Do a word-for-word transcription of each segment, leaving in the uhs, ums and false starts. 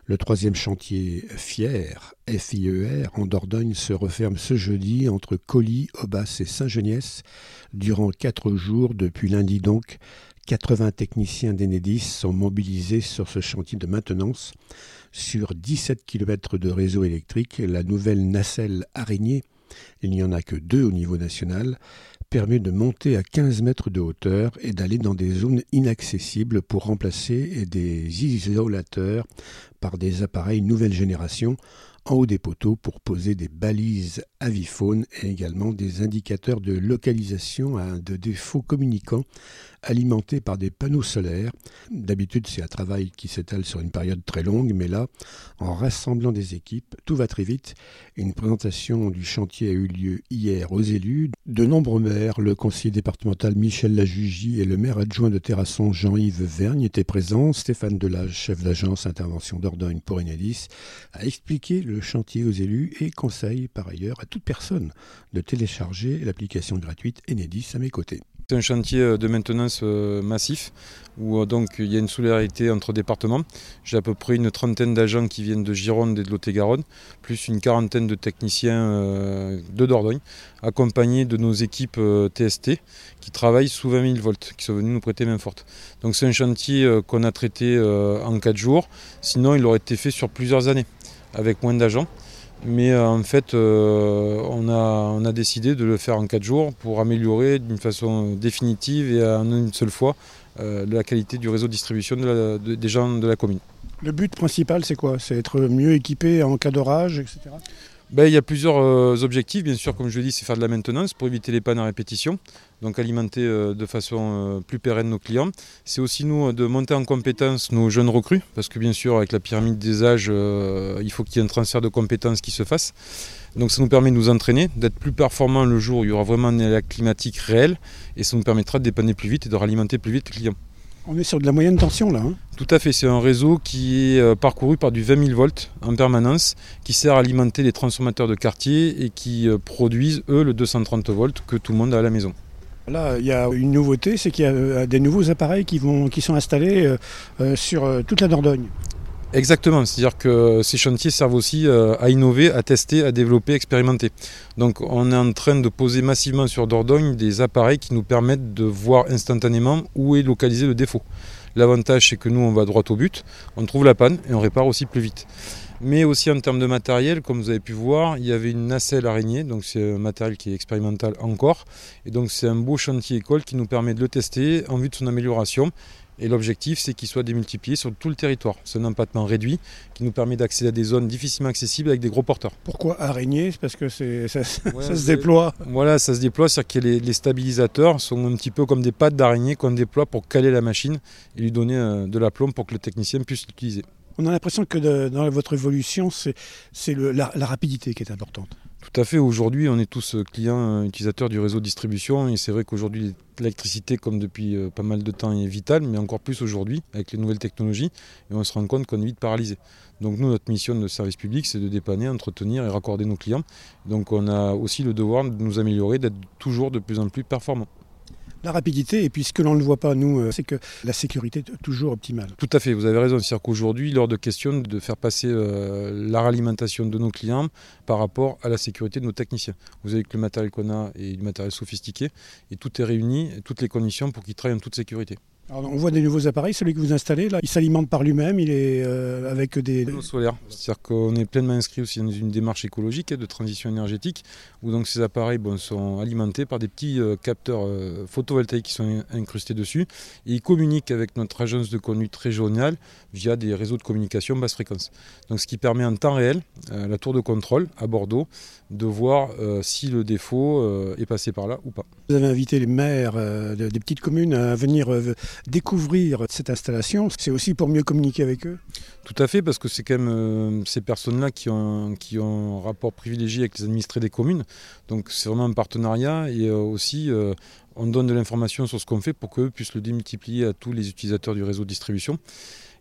Le troisième chantier Fier, F I E R, en Dordogne se referme ce jeudi entre Colly, Aubas et Saint-Geniès durant quatre jours depuis lundi donc. quatre-vingts techniciens d'Enedis sont mobilisés sur ce chantier de maintenance. Sur dix-sept kilomètres de réseau électrique, la nouvelle nacelle araignée, il n'y en a que deux au niveau national, permet de monter à quinze mètres de hauteur et d'aller dans des zones inaccessibles pour remplacer des isolateurs par des appareils nouvelle génération en haut des poteaux pour poser des balises aviphones et également des indicateurs de localisation de défauts communicants alimentés par des panneaux solaires. D'habitude, c'est un travail qui s'étale sur une période très longue, mais là, en rassemblant des équipes, tout va très vite. Une présentation du chantier a eu lieu hier aux élus. De nombreux maires, le conseiller départemental Michel Lajugie et le maire adjoint de Terrasson Jean-Yves Vergne étaient présents. Stéphane Delage, chef d'agence intervention Dordogne pour Enedis, a expliqué le chantier aux élus et conseille par ailleurs à toute personne de télécharger l'application gratuite Enedis à mes côtés. C'est un chantier de maintenance massif où donc il y a une solidarité entre départements. J'ai à peu près une trentaine d'agents qui viennent de Gironde et de Lot-et-Garonne, plus une quarantaine de techniciens de Dordogne, accompagnés de nos équipes T S T qui travaillent sous vingt mille volts, qui sont venus nous prêter main forte. Donc c'est un chantier qu'on a traité en quatre jours, sinon il aurait été fait sur plusieurs années avec moins d'agents. Mais euh, en fait, euh, on, a, on a décidé de le faire en quatre jours pour améliorer d'une façon définitive et en une seule fois euh, la qualité du réseau de distribution de la, de, des gens de la commune. Le but principal, c'est quoi ? C'est être mieux équipé en cas d'orage, et cetera. Ben, il y a plusieurs euh, objectifs, bien sûr, comme je le dis, c'est faire de la maintenance pour éviter les pannes à répétition, donc alimenter euh, de façon euh, plus pérenne nos clients. C'est aussi nous de monter en compétence nos jeunes recrues, parce que bien sûr, avec la pyramide des âges, euh, il faut qu'il y ait un transfert de compétences qui se fasse. Donc ça nous permet de nous entraîner, d'être plus performants le jour où il y aura vraiment une aléa climatique réelle, et ça nous permettra de dépanner plus vite et de ralimenter plus vite les clients. On est sur de la moyenne tension là. Hein. Tout à fait, c'est un réseau qui est parcouru par du vingt mille volts en permanence, qui sert à alimenter les transformateurs de quartier et qui produisent, eux, le deux cent trente volts que tout le monde a à la maison. Là, il y a une nouveauté, c'est qu'il y a des nouveaux appareils qui, vont, qui sont installés euh, sur toute la Dordogne. Exactement, c'est-à-dire que ces chantiers servent aussi à innover, à tester, à développer, à expérimenter. Donc on est en train de poser massivement sur Dordogne des appareils qui nous permettent de voir instantanément où est localisé le défaut. L'avantage, c'est que nous, on va droit au but, on trouve la panne et on répare aussi plus vite. Mais aussi en termes de matériel, comme vous avez pu voir, il y avait une nacelle araignée, donc c'est un matériel qui est expérimental encore. Et donc c'est un beau chantier école qui nous permet de le tester en vue de son amélioration. Et l'objectif, c'est qu'il soit démultiplié sur tout le territoire. C'est un empattement réduit qui nous permet d'accéder à des zones difficilement accessibles avec des gros porteurs. Pourquoi araignée ? C'est parce que c'est, ça, ouais, ça se c'est, déploie. Voilà, ça se déploie, c'est-à-dire que les, les stabilisateurs sont un petit peu comme des pattes d'araignée qu'on déploie pour caler la machine et lui donner euh, de l'aplomb pour que le technicien puisse l'utiliser. On a l'impression que de, dans votre évolution, c'est, c'est le, la, la rapidité qui est importante. Tout à fait. Aujourd'hui, on est tous clients utilisateurs du réseau de distribution et c'est vrai qu'aujourd'hui, l'électricité, comme depuis pas mal de temps, est vitale, mais encore plus aujourd'hui avec les nouvelles technologies et on se rend compte qu'on est vite paralysé. Donc nous, notre mission de service public, c'est de dépanner, entretenir et raccorder nos clients. Donc on a aussi le devoir de nous améliorer, d'être toujours de plus en plus performants. La rapidité, et puis ce que l'on ne voit pas, nous, c'est que la sécurité est toujours optimale. Tout à fait, vous avez raison. C'est-à-dire qu'aujourd'hui, lors de questions, de faire passer euh, la ralimentation de nos clients par rapport à la sécurité de nos techniciens. Vous savez que le matériel qu'on a est du matériel sophistiqué et tout est réuni, toutes les conditions pour qu'ils travaillent en toute sécurité. Alors, on voit des nouveaux appareils, celui que vous installez, là, il s'alimente par lui-même, il est euh, avec des... Panneaux solaires, c'est-à-dire qu'on est pleinement inscrit aussi dans une démarche écologique de transition énergétique, où donc ces appareils bon, sont alimentés par des petits euh, capteurs euh, photovoltaïques qui sont incrustés dessus, et ils communiquent avec notre agence de conduite régionale via des réseaux de communication basse fréquence. Donc ce qui permet en temps réel, euh, la tour de contrôle à Bordeaux, de voir euh, si le défaut euh, est passé par là ou pas. Vous avez invité les maires euh, de, des petites communes à venir euh, découvrir cette installation. C'est aussi pour mieux communiquer avec eux ? Tout à fait, parce que c'est quand même euh, ces personnes-là qui ont, qui ont un rapport privilégié avec les administrés des communes. Donc c'est vraiment un partenariat et euh, aussi euh, on donne de l'information sur ce qu'on fait pour qu'eux puissent le démultiplier à tous les utilisateurs du réseau de distribution.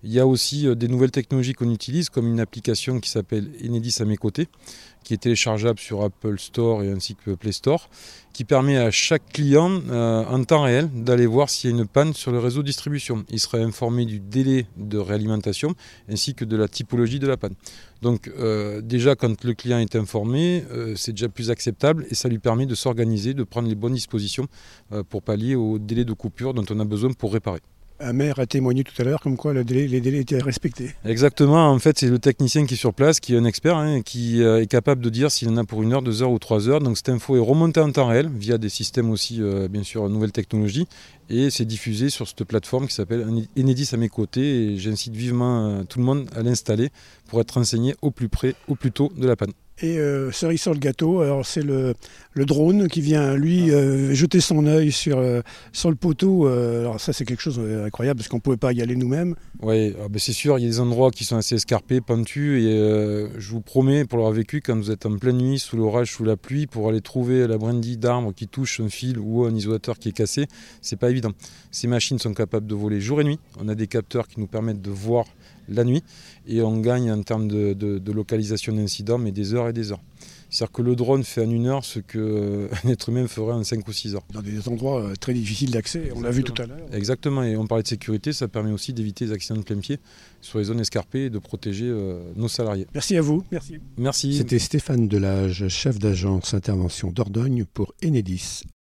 Il y a aussi des nouvelles technologies qu'on utilise, comme une application qui s'appelle Enedis à mes côtés, qui est téléchargeable sur Apple Store et ainsi que Play Store, qui permet à chaque client euh, en temps réel d'aller voir s'il y a une panne sur le réseau de distribution. Il sera informé du délai de réalimentation ainsi que de la typologie de la panne. Donc euh, déjà quand le client est informé, euh, c'est déjà plus acceptable et ça lui permet de s'organiser, de prendre les bonnes dispositions euh, pour pallier au délai de coupure dont on a besoin pour réparer. Un maire a témoigné tout à l'heure comme quoi le délai, les délais étaient respectés. Exactement, en fait c'est le technicien qui est sur place, qui est un expert, hein, qui euh, est capable de dire s'il en a pour une heure, deux heures ou trois heures. Donc cette info est remontée en temps réel via des systèmes aussi, euh, bien sûr, nouvelles technologies. Et c'est diffusé sur cette plateforme qui s'appelle Enedis à mes côtés. Et j'incite vivement euh, tout le monde à l'installer pour être renseigné au plus près, au plus tôt de la panne. Et euh, cerise sur le gâteau, alors c'est le, le drone qui vient lui euh, jeter son œil sur, euh, sur le poteau. Euh, alors ça c'est quelque chose d'incroyable parce qu'on ne pouvait pas y aller nous-mêmes. Oui, ben c'est sûr, il y a des endroits qui sont assez escarpés, pentus et euh, je vous promets, pour l'avoir vécu, quand vous êtes en pleine nuit, sous l'orage, sous la pluie, pour aller trouver la brindille d'arbre qui touche un fil ou un isolateur qui est cassé, c'est pas évident. Ces machines sont capables de voler jour et nuit. On a des capteurs qui nous permettent de voir la nuit et on gagne en termes de, de, de localisation d'incidents, mais des heures et des heures. C'est-à-dire que le drone fait en une heure ce qu'un être humain ferait en cinq ou six heures. Dans des endroits très difficiles d'accès, on l'a vu tout à l'heure. Exactement, et on parlait de sécurité, ça permet aussi d'éviter les accidents de plein pied sur les zones escarpées et de protéger euh, nos salariés. Merci à vous. Merci. Merci. C'était Stéphane Delage, chef d'agence intervention Dordogne pour Enedis.